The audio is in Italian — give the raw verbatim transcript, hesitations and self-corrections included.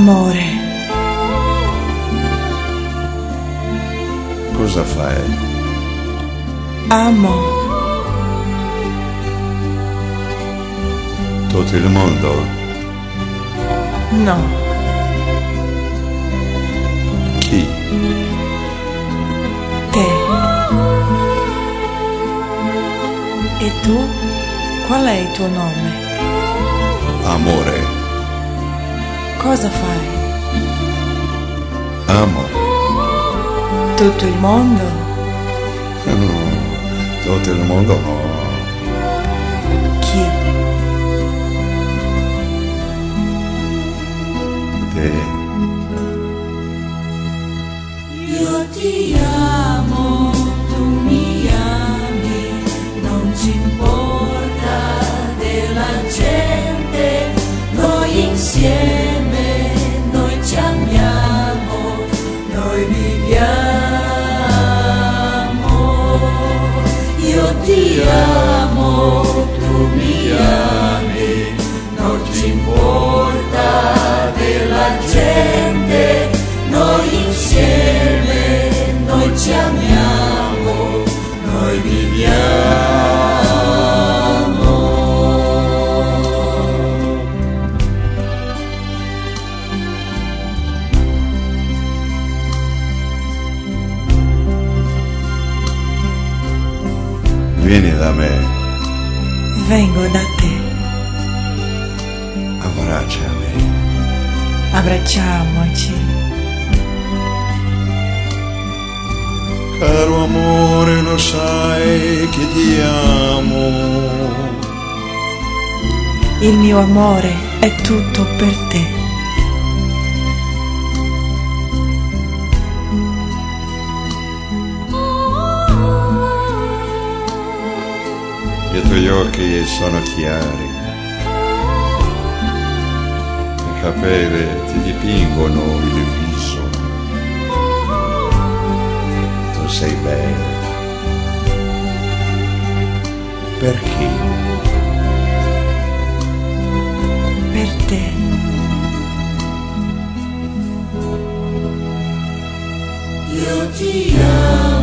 Amore. Cosa fai? Amo. Tutto il mondo? No. Chi? Te. E tu? Qual è il tuo nome? Amore. Cosa fai? Amo. Tutto il mondo? No, tutto il mondo no. Chi? Te. Io ti amo, tu mi ami, non ci importa della gente, noi insieme, noi ci amiamo, noi viviamo. Io ti amo, tu mi ami, non ci importa della gente, noi insieme, noi ci amiamo, noi viviamo. Vieni da me. Vengo da te. Abbracciami. Abbracciamoci. Caro amore, lo sai che ti amo. Il mio amore è tutto per te. I tuoi occhi sono chiari, i capelli ti dipingono il viso. Tu sei bella. Perché? Per te. Io ti amo.